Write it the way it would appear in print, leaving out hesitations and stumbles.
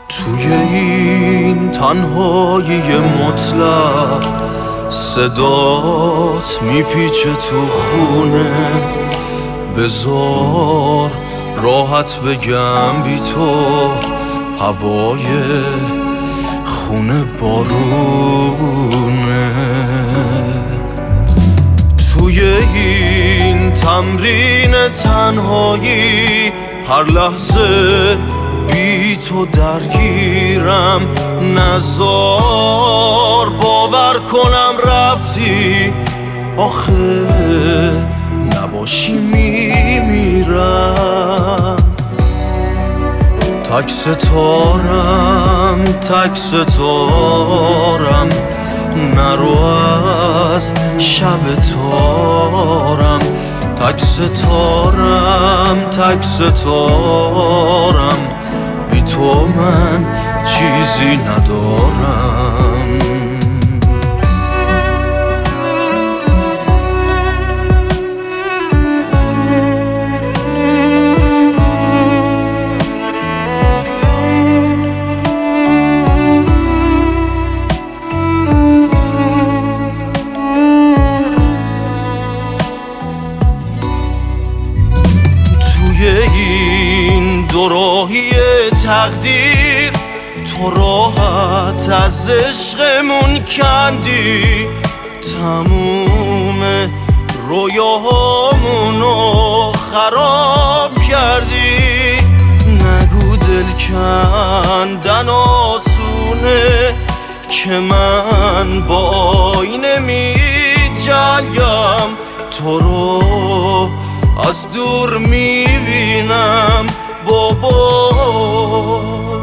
توی این تنهایی مطلق صدات میپیچه تو خونه، بذار راحت بگم بی تو هوای خونه بارونه. توی این تمرین تنهایی هر لحظه بی تو درگیرم، نزار باور کنم رفتی، آخه نباشی میمیرم. تک ستارم نرو از شب تارم، تک ستارم بی تو من چیزی ندارم. این دوراهی تقدیر تو راحت از عشقمون کندی، تموم رویاهامونو خراب کردی. نگو دل کندن آسونه که من با این نمی جنگم، تو رو از دور میبینم بابا.